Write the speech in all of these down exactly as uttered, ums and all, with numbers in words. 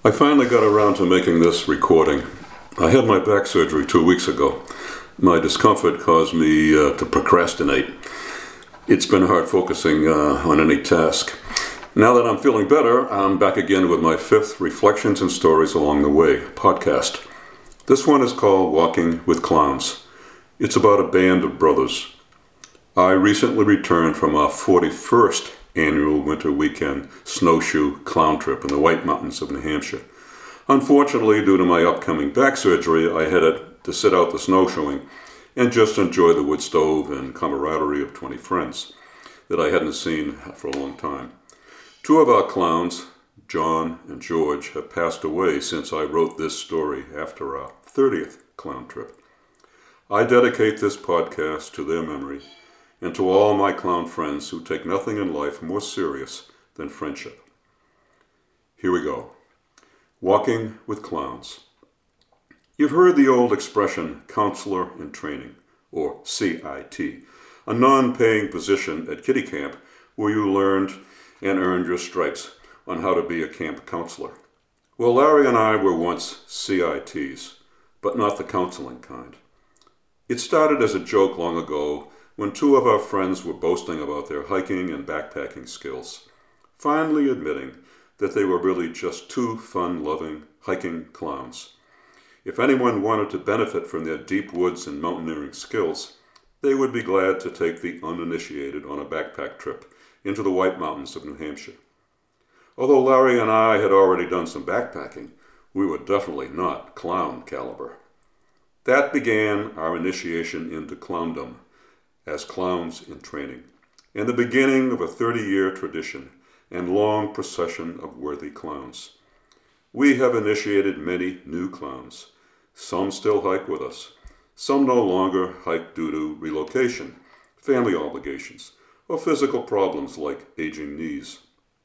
I finally got around to making this recording. I had my back surgery two weeks ago. My discomfort caused me uh, to procrastinate. It's been hard focusing uh, on any task. Now that I'm feeling better, I'm back again with my fifth Reflections and Stories Along the Way podcast. This one is called Walking with Clowns. It's about a band of brothers. I recently returned from our forty-first annual winter weekend snowshoe clown trip in the White Mountains of New Hampshire. Unfortunately, due to my upcoming back surgery, I had to sit out the snowshoeing and just enjoy the wood stove and camaraderie of twenty friends that I hadn't seen for a long time. Two of our clowns, John and George, have passed away since I wrote this story after our thirtieth clown trip. I dedicate this podcast to their memory and to all my clown friends who take nothing in life more serious than friendship. Here we go. Walking with Clowns. You've heard the old expression, counselor in training, or C I T, a non-paying position at kiddie camp where you learned and earned your stripes on how to be a camp counselor. Well, Larry and I were once C I Ts, but not the counseling kind. It started as a joke long ago when two of our friends were boasting about their hiking and backpacking skills, finally admitting that they were really just two fun-loving hiking clowns. If anyone wanted to benefit from their deep woods and mountaineering skills, they would be glad to take the uninitiated on a backpack trip into the White Mountains of New Hampshire. Although Larry and I had already done some backpacking, we were definitely not clown caliber. That began our initiation into clowndom as clowns in training, and the beginning of a thirty-year tradition and long procession of worthy clowns. We have initiated many new clowns. Some still hike with us. Some no longer hike due to relocation, family obligations, or physical problems like aging knees.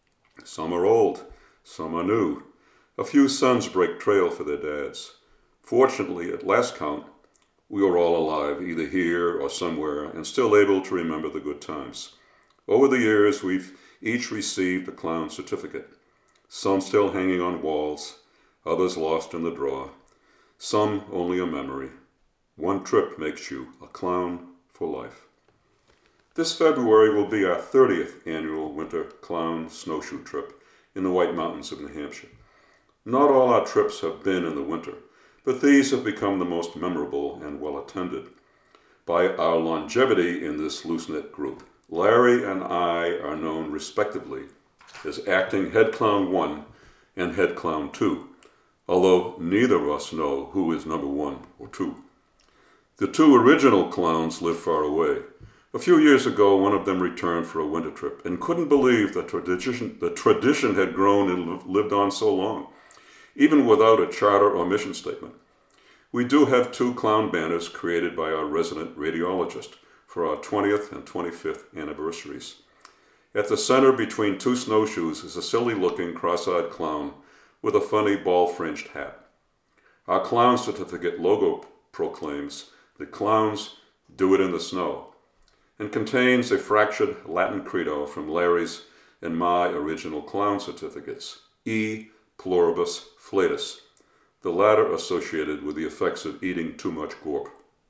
Some are old, some are new. A few sons break trail for their dads. Fortunately, at last count, we were all alive, either here or somewhere, and still able to remember the good times. Over the years, we've each received a clown certificate. Some still hanging on walls, others lost in the drawer. Some only a memory. One trip makes you a clown for life. This February will be our thirtieth annual winter clown snowshoe trip in the White Mountains of New Hampshire. Not all our trips have been in the winter, but these have become the most memorable and well-attended. By our longevity in this loose-knit group, Larry and I are known respectively as acting head clown one and head clown two, although neither of us know who is number one or two. The two original clowns live far away. A few years ago, one of them returned for a winter trip and couldn't believe the tradition, the tradition had grown and lived on so long, even without a charter or mission statement. We do have two clown banners created by our resident radiologist for our twentieth and twenty-fifth anniversaries. At the center between two snowshoes is a silly-looking cross-eyed clown with a funny ball-fringed hat. Our clown certificate logo proclaims that clowns do it in the snow and contains a fractured Latin credo from Larry's and my original clown certificates, E pluribus flatus, the latter associated with the effects of eating too much gorp.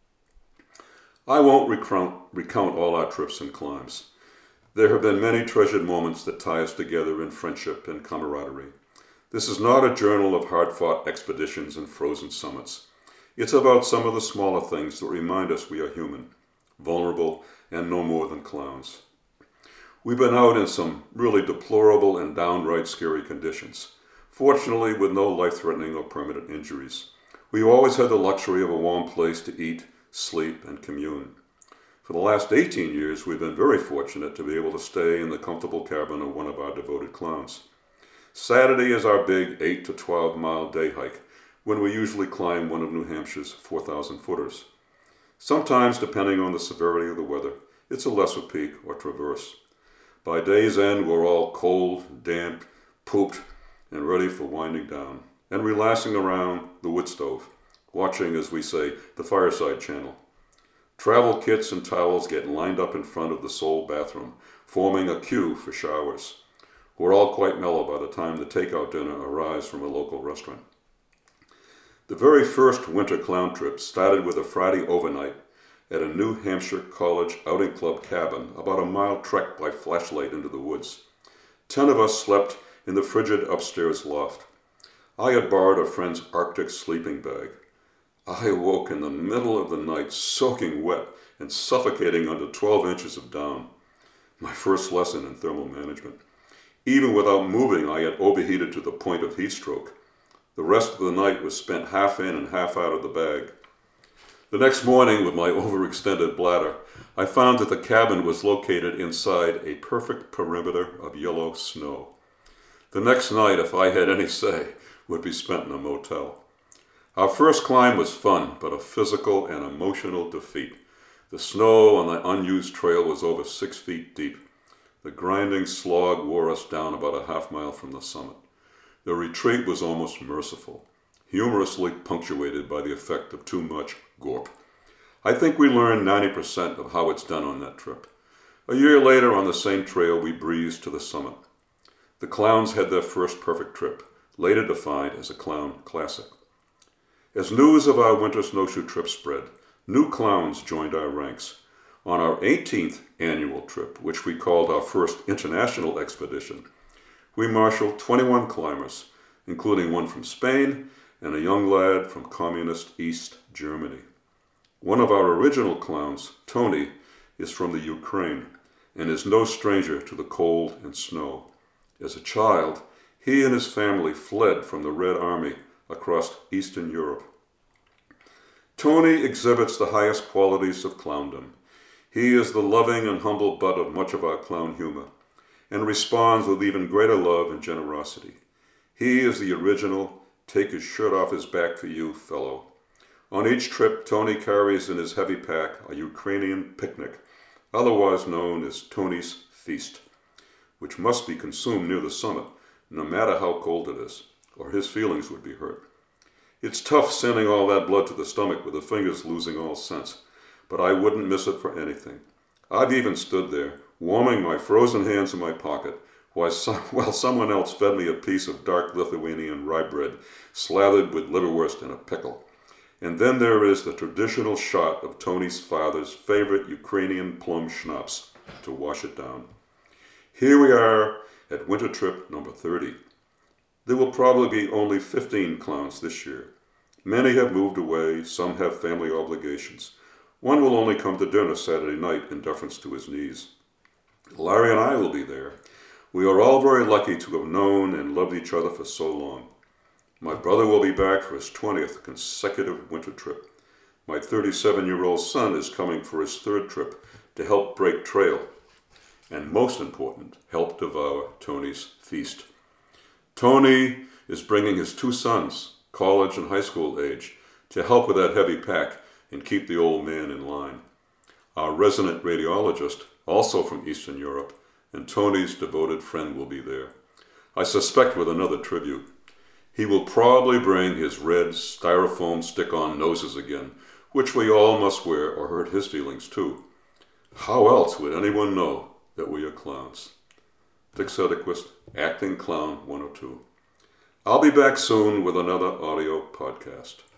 I won't recount, recount all our trips and climbs. There have been many treasured moments that tie us together in friendship and camaraderie. This is not a journal of hard-fought expeditions and frozen summits. It's about some of the smaller things that remind us we are human, vulnerable, and no more than clowns. We've been out in some really deplorable and downright scary conditions, fortunately with no life-threatening or permanent injuries. We've always had the luxury of a warm place to eat, sleep, and commune. For the last eighteen years, we've been very fortunate to be able to stay in the comfortable cabin of one of our devoted clowns. Saturday is our big eight to twelve mile day hike, when we usually climb one of New Hampshire's four thousand footers. Sometimes, depending on the severity of the weather, it's a lesser peak or traverse. By day's end, we're all cold, damp, pooped, and ready for winding down, and relaxing around the wood stove, watching, as we say, the fireside channel. Travel kits and towels get lined up in front of the sole bathroom, forming a queue for showers. We're all quite mellow by the time the takeout dinner arrives from a local restaurant. The very first winter clown trip started with a Friday overnight at a New Hampshire College outing club cabin about a mile trek by flashlight into the woods. Ten of us slept in the frigid upstairs loft. I had borrowed a friend's Arctic sleeping bag. I awoke in the middle of the night soaking wet and suffocating under twelve inches of down. My first lesson in thermal management. Even without moving, I had overheated to the point of heat stroke. The rest of the night was spent half in and half out of the bag. The next morning, with my overextended bladder, I found that the cabin was located inside a perfect perimeter of yellow snow. The next night, if I had any say, would be spent in a motel. Our first climb was fun, but a physical and emotional defeat. The snow on the unused trail was over six feet deep. The grinding slog wore us down about a half mile from the summit. The retreat was almost merciful, humorously punctuated by the effect of too much gorp. I think we learned ninety percent of how it's done on that trip. A year later, on the same trail, we breezed to the summit. The clowns had their first perfect trip, later defined as a clown classic. As news of our winter snowshoe trip spread, new clowns joined our ranks. On our eighteenth annual trip, which we called our first international expedition, we marshaled twenty-one climbers, including one from Spain and a young lad from communist East Germany. One of our original clowns, Tony, is from the Ukraine and is no stranger to the cold and snow. As a child, he and his family fled from the Red Army across Eastern Europe. Tony exhibits the highest qualities of clowndom. He is the loving and humble butt of much of our clown humor, and responds with even greater love and generosity. He is the original take his shirt off his back for you fellow. On each trip, Tony carries in his heavy pack a Ukrainian picnic, otherwise known as Tony's Feast, which must be consumed near the summit, no matter how cold it is, or his feelings would be hurt. It's tough sending all that blood to the stomach with the fingers losing all sense, but I wouldn't miss it for anything. I've even stood there, warming my frozen hands in my pocket, while, some, while someone else fed me a piece of dark Lithuanian rye bread, slathered with liverwurst and a pickle. And then there is the traditional shot of Tony's father's favorite Ukrainian plum schnapps to wash it down. Here we are at winter trip number thirty. There will probably be only fifteen clowns this year. Many have moved away, some have family obligations. One will only come to dinner Saturday night in deference to his knees. Larry and I will be there. We are all very lucky to have known and loved each other for so long. My brother will be back for his twentieth consecutive winter trip. My thirty-seven-year-old son is coming for his third trip to help break trail. And most important, help devour Tony's feast. Tony is bringing his two sons, college and high school age, to help with that heavy pack and keep the old man in line. Our resident radiologist, also from Eastern Europe, and Tony's devoted friend will be there. I suspect with another tribute. He will probably bring his red styrofoam stick-on noses again, which we all must wear or hurt his feelings too. How else would anyone know that we are clowns? Dick Soderquist, Acting Clown one oh two. I'll be back soon with another audio podcast.